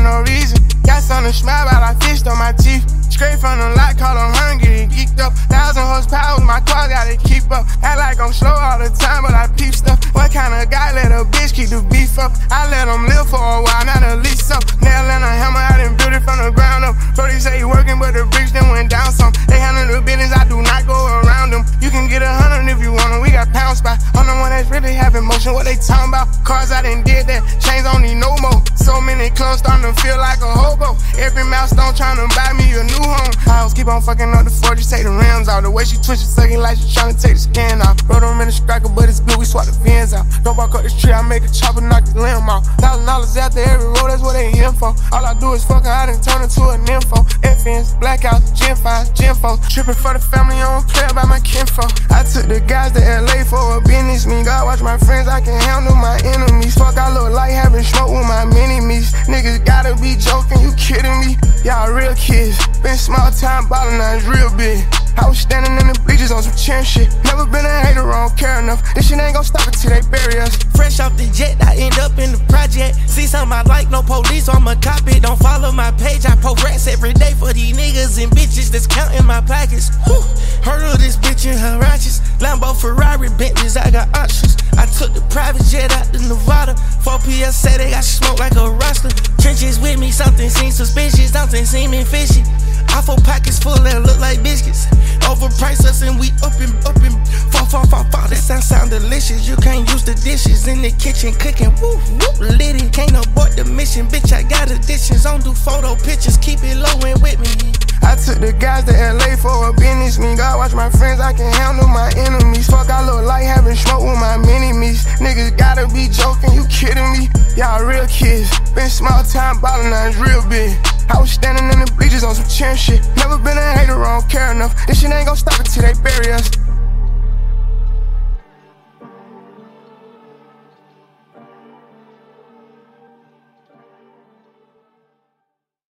no reason. Got something to smile about, I fished on my teeth. Straight from the lot, call them hungry and geeked up. 1,000 horsepower, my car gotta keep up. Act like I'm slow all the time, but I peep stuff. What kind of guy let a bitch keep the beef up? I let them live for a while, not a lease up. Nail and a hammer, I done built it from the ground up. Brody say he working, but the bricks then went down some. They handle the business, I do not go around them. You can get 100 if you want them, we got pound spot. I'm the one that's really having motion, what they talking about? Cars I done did that, chains don't need no more. So many clothes starting to feel like a hobo. Every milestone trying to buy me a new home. House keep on fucking up the 40, take the rims out. The way she twitch it, sucking like she trying to take the skin off. Rode them in the striker, but it's good, we swap the fins out. Don't walk up this tree, I make a chopper, knock the limb off. $1,000 after every road, that's what they in for. All I do is fuck her, I done turn her to a nympho. FNs, blackouts, Gen 5s, Gen 4s. Tripping for the family, I don't play about my kinfolk. I took the guys to LA for a business meet. God watch my friends, I can handle my enemies. Fuck, I look like having smoke with my mini-me's. Niggas gotta be joking, you kidding me? Y'all real kids. Been small time ballin', now it's real big. I was standing in the bleachers on some chin shit. Never been a hater, I don't care enough. This shit ain't gon' stop until they bury us. Fresh off the jet, I end up in the project. See something I like, no police, I'ma cop it. Don't follow my page, I post rats every day for these niggas and bitches that's counting my pockets. Whew. Heard of this bitch in her righteous. Lambo, Ferrari, Bentleys, I got options. I took the private jet out to Nevada. 4 PS say they got smoke like a roster. Trenches with me, something seems suspicious, something seeming fishy. Awful pockets full that look like biscuits. Overpriced us and we up and fall. That sound delicious. You can't use the dishes in the kitchen cooking. Woo, woo, lit it. Can't abort the mission, bitch. I got additions. Don't do photo pictures. Keep it low and with me. I took the guys to LA for a business meet. God watch my friends, I can handle my enemies. Fuck, I look like having smoke with my mini-me's. Niggas gotta be joking, you kidding me? Y'all real kids. Been small time ballin', now it's real big. I was standing in the bleachers on some chin shit. Never been a hater, I don't care enough. This shit ain't gon' stop until they bury us.